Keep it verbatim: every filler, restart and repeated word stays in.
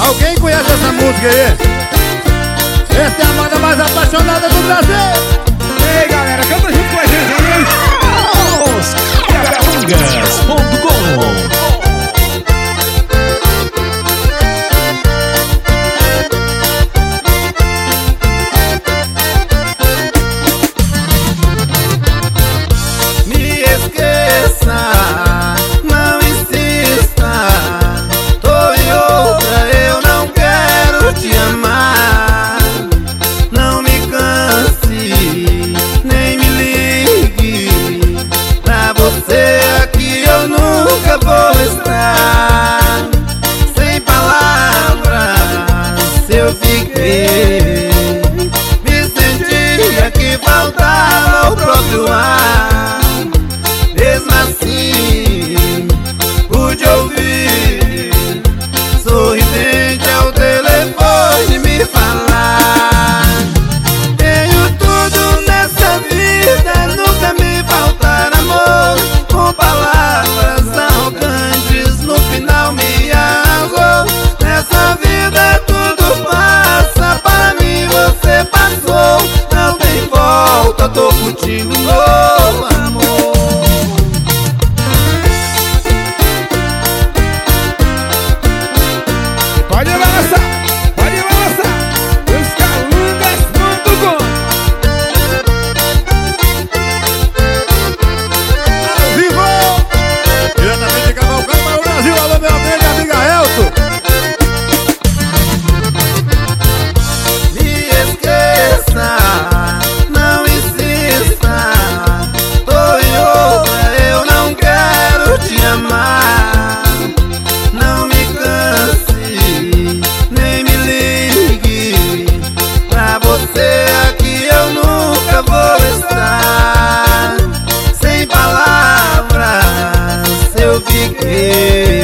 Alguém conhece essa música aí? Essa é a banda mais apaixonada do Brasil. Ei galera, canta junto com a gente aí. Os Carangas ponto com. Eu fiquei, me sentia que faltava o próprio ar. Mesmo assim, pude ouvir sorridente ao telefone me falar: tenho tudo nessa vida, nunca me faltar amor. Com palavras arrogantes no final me arrasou. Nessa vida tudo passa, para mim você passou. Não tem volta, tô contigo, novo amor. Pode balançar, pode balançar. Os Carangas ponto com. Ao vivo, diretamente de Cavalcante para o Brasil. Alô, meu amigo e amiga Elton. Me esqueça, não insista. Tô em outra, eu não quero te amar. Não me canse, nem me ligue. Pra você aqui eu nunca vou estar. Sem palavras eu fiquei.